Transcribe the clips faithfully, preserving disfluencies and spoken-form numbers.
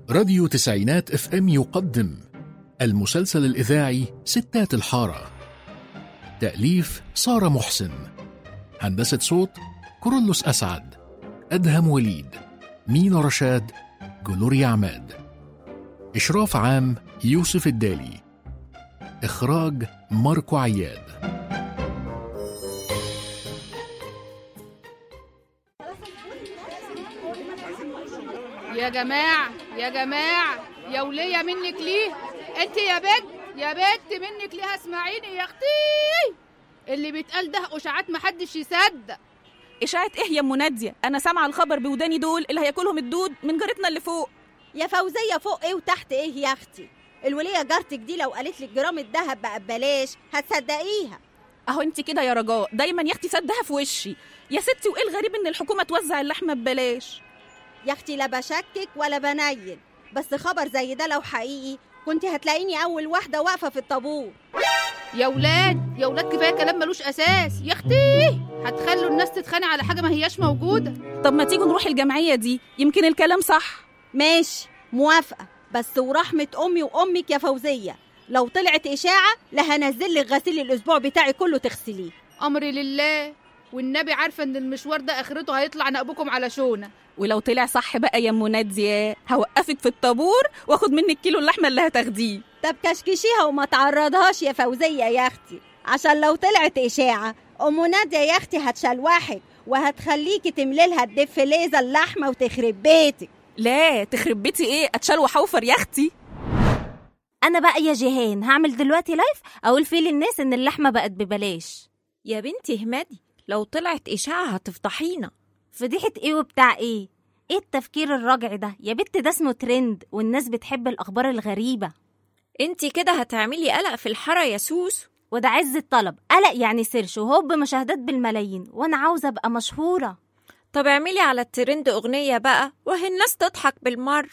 راديو تسعينات اف ام يقدم المسلسل الإذاعي ستات الحارة. تأليف سارة محسن، هندسة صوت كورولوس أسعد، أدهم وليد، مينا رشاد، جلوريا عماد. إشراف عام يوسف الدالي. إخراج ماركو عياد. يا جماعة يا جماعة يا ولية منك ليه؟ انت يا بنت يا بنت منك ليه؟ اسمعيني يا اختي، اللي بيتقال ده اشاعات محدش يصدق. اشاعة ايه يا ام نادية؟ انا سامعة الخبر بوداني، دول اللي هياكلهم الدود من جارتنا اللي فوق. يا فوزية فوق ايه وتحت ايه يا اختي؟ الولية جارتك دي لو قالت لك جرام الذهب بقى ببلاش هتصدقيها؟ اهو انت كده يا رجاء دايما يا اختي صدها في وشي يا ستي. وايه الغريب ان الحكومة توزع اللحمة ببلاش؟ يا اختي لا بشكك ولا بنيل، بس خبر زي ده لو حقيقي كنت هتلاقيني اول واحدة واقفة في الطابور. يا ولاد يا ولاد كفاية كلام ملوش اساس يا اختي، هتخلوا الناس تتخانق على حاجة ما هياش موجودة. طب ما تيجوا نروح الجمعية دي، يمكن الكلام صح. ماشي موافقة، بس ورحمة امي وامك يا فوزية لو طلعت اشاعة لهنزل لك غسيل الاسبوع بتاعي كله تغسليه. امري لله، والنبي عارفة ان المشوار ده اخرته هيطلع نقبكم على شونة. ولو طلع صح بقى يا ام نادية هوقفك في الطابور واخد منك كيلو اللحمة اللي هتاخديه. طب كشكشيها وما تعرضهاش يا فوزية يا اختي، عشان لو طلعت اشاعة ام نادية يا اختي هتشلوحك وهتخليكي تملي لها الدف ليزة اللحمة وتخرب بيتك. لا تخرب بيتي ايه، اتشلوح اوفر يا اختي. انا بقى يا جيهان هعمل دلوقتي لايف اقول فيه للناس ان اللحمة بقت ببلاش. يا بنتي اهمدي، لو طلعت اشاعة هتفضحينا. فضيحة ايه وبتاع ايه؟ ايه التفكير الراجع ده يا بنت؟ ده اسمه ترند والناس بتحب الاخبار الغريبة. انتي كده هتعملي قلق في الحارة يا سوسو. وده عز الطلب، قلق يعني سيرش وهوب مشاهدات بالملايين، وانا عاوزة ابقى مشهورة. طب اعملي على الترند اغنية بقى وهي الناس تضحك بالمرة.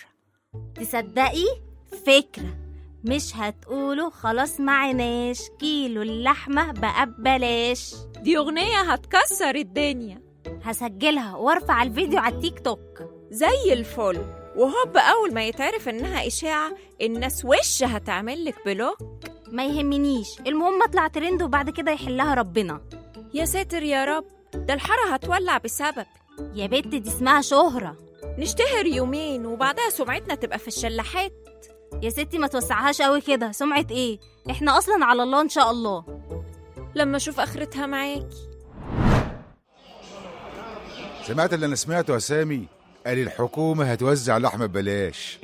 تصدقي فكرة، مش هتقولوا خلاص معناش كيلو اللحمة بقى ببلاش؟ دي اغنية هتكسر الدنيا. هسجلها وارفع الفيديو على التيك توك زي الفل، وهوب اول ما يتعرف انها اشاعة الناس وش هتعملك بلوك. ما يهمنيش، المهم اطلع ترند وبعد كده يحلها ربنا. يا ساتر يا رب، ده الحارة هتولع بسبب. يا بنت دي اسمها شهرة، نشتهر يومين وبعدها سمعتنا تبقى في الشلاحات. يا ستي ما توسعهاش قوي كده، سمعة ايه؟ احنا اصلا على الله ان شاء الله. لما اشوف اخرتها معاكي. سمعت اللي انا سمعته يا سامي؟ قال الحكومة هتوزع لحمة ببلاش.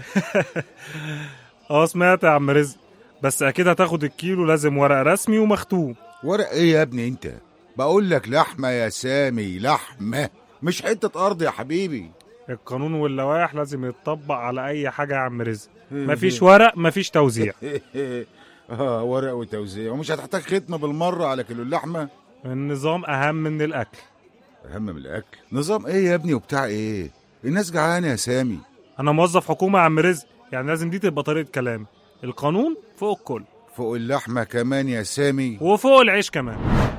اه سمعت يا عم رزق، بس اكيد هتاخد الكيلو لازم ورق رسمي ومختوم. ورق ايه يا ابني انت؟ بقول لك لحمة يا سامي، لحمة مش حتة ارض يا حبيبي. القانون واللوائح لازم يتطبق على اي حاجة يا عم رزق، مفيش ورق مفيش توزيع. اه ورق وتوزيع، ومش هتحتاج ختمة بالمرة على كيلو اللحمة. النظام اهم من الاكل. اهم من الاكل؟ نظام ايه يا ابني وبتاع ايه؟ الناس جعانة يا سامي. انا موظف حكومة يا عم رزق، يعني لازم دي تبقى طريقة كلامي. القانون فوق الكل، فوق اللحمة كمان يا سامي، وفوق العيش كمان.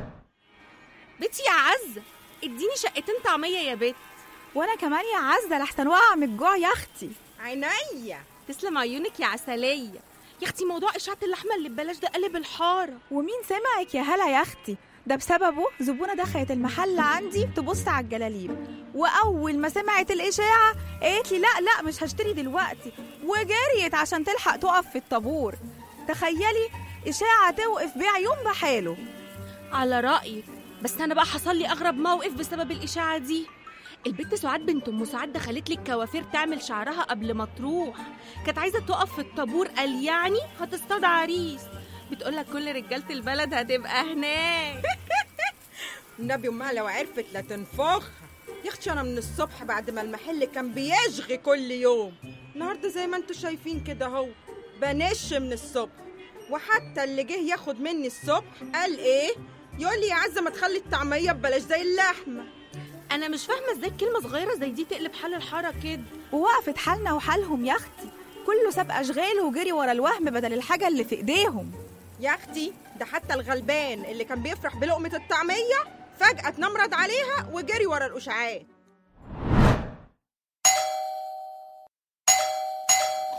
بنتي يا عزة اديني شقتين طعمية يا بنت. وانا كمان يا عزة لحسن وقع من الجوع يا اختي. عينيا تسلم عيونك يا عسلية. يا اختي موضوع اشاعة اللحمة اللي ببلاش ده قلب الحارة. ومين سمعك يا هلا يا اختي؟ ده بسببه زبونة دخلت المحل عندي تبص على الجلاليب، واول ما سمعت الاشاعة قالت لي لا لا مش هشتري دلوقتي، وجريت عشان تلحق تقف في الطابور. تخيلي اشاعة توقف بيع يوم بحاله. على رأيك، بس انا بقى حصل لي اغرب موقف بسبب الاشاعة دي. البنت سعاد بنت ام سعاد دخلت لي الكوافير تعمل شعرها قبل ما تروح، كانت عايزة تقف في الطابور، قال يعني هتصطاد عريس. بتقولك كل رجالة البلد هتبقى هناك. النبي امها لو عرفت لا تنفخها. يا اختي انا من الصبح بعد ما المحل كان بيشغي كل يوم، النهارده زي ما انتوا شايفين كده اهو بنش من الصبح. وحتى اللي جه ياخد مني الصبح قال ايه؟ يقول لي يا عزه ما تخلي الطعميه ببلاش زي اللحمه. انا مش فاهمه ازاي كلمه صغيره زي دي تقلب حال الحاره كده. ووقفت حالنا وحالهم يا اختي، كله ساب اشغال وجري ورا الوهم بدل الحاجه اللي في ايديهم. يا اختي ده حتى الغلبان اللي كان بيفرح بلقمه الطعميه فجاه اتنمرض عليها وجري ورا الاشاعات.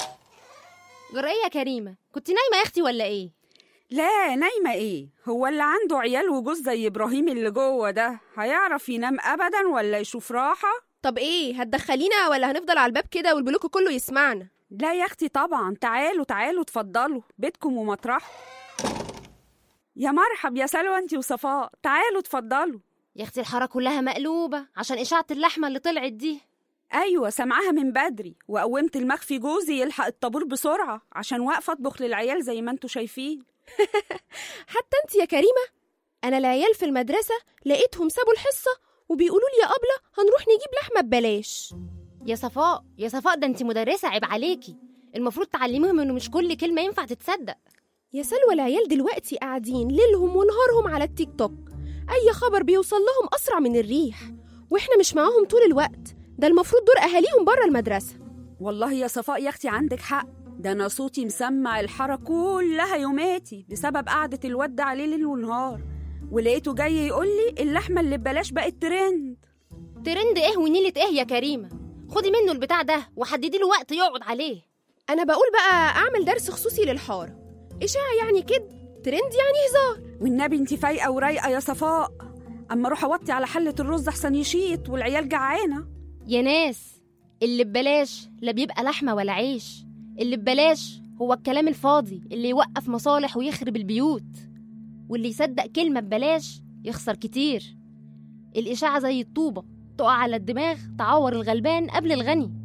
جرى ايه يا كريمه؟ كنت نايمه يا اختي ولا ايه؟ لا نايمه ايه، هو اللي عنده عيال وجوز زي ابراهيم اللي جوه ده هيعرف ينام ابدا ولا يشوف راحه؟ طب ايه، هتدخلينا ولا هنفضل على الباب كده والبلوك كله يسمعنا؟ لا يا اختي طبعا، تعالوا تعالوا اتفضلوا، بيتكم ومطرحكم. يا مرحب يا سلوى انتي وصفاء، تعالوا اتفضلوا. يا اختي الحاره كلها مقلوبه عشان اشاعه اللحمه اللي طلعت دي. ايوه سامعاها من بدري، وقومت المخفي جوزي يلحق الطابور بسرعه عشان واقفه اطبخ للعيال زي ما انتوا شايفين. حتى انت يا كريمه، انا العيال في المدرسه لقيتهم سابوا الحصه وبيقولوا لي يا ابله هنروح نجيب لحمه ببلاش. يا صفاء يا صفاء، ده انت مدرسه، عيب عليكي، المفروض تعلميهم انه مش كل كلمه ينفع تتصدق. يا سلوى العيال دلوقتي قاعدين ليلهم ونهارهم على التيك توك، اي خبر بيوصل لهم اسرع من الريح، واحنا مش معاهم طول الوقت، ده المفروض دور اهاليهم بره المدرسه. والله يا صفاء يا اختي عندك حق، ده انا صوتي مسمع الحاره كلها يوماتي بسبب قعده الواد ده عليه ليل ونهار، ولقيته جاي يقول لي اللحمه اللي ببلاش بقت ترند. ترند ايه ونيله ايه يا كريمه؟ خدي منه البتاع ده وحددي له وقت يقعد عليه. انا بقول بقى اعمل درس خصوصي للحاره، اشاعه يعني كده، ترند يعني هزار. والنبي انت فايقه ورايقه يا صفاء، اما اروح اوطي على حله الرز احسن يشيط والعيال جعانه. يا ناس اللي ببلاش لا بيبقى لحمه ولا عيش، اللي ببلاش هو الكلام الفاضي اللي يوقف مصالح ويخرب البيوت، واللي يصدق كلمه ببلاش يخسر كتير. الاشاعه زي الطوبه، تقع على الدماغ تعور الغلبان قبل الغني.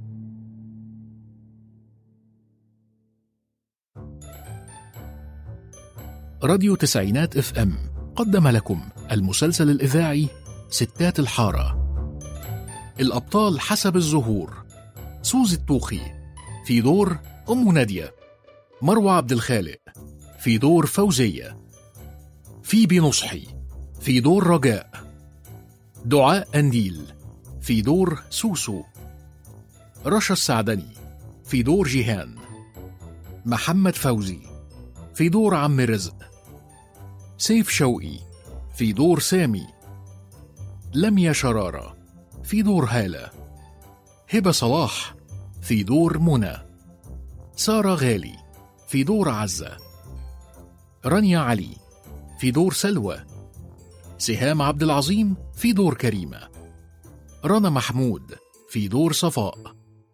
راديو تسعينات اف ام قدم لكم المسلسل الإذاعي ستات الحارة. الأبطال حسب الظهور: سوزي الطوخي في دور أم نادية، مروة عبد الخالق في دور فوزية، فيبي نصحي في دور رجاء، دعاء أنديل في دور سوسو، رشا السعدني في دور جيهان، محمد فوزي في دور عم رزق، سيف شوقي في دور سامي، لميا شرارة في دور هالة، هبة صلاح في دور منى، سارة غالي في دور عزة، رانيا علي في دور سلوى، سهام عبد العظيم في دور كريمة، رنا محمود في دور صفاء.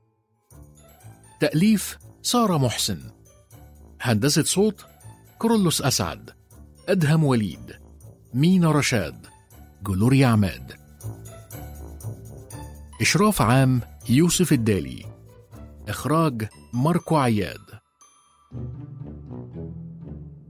تأليف سارة محسن، هندسة صوت كورولوس أسعد، أدهم وليد، مينا رشاد، جلوريا عماد. إشراف عام يوسف الدالي. إخراج ماركو عياد.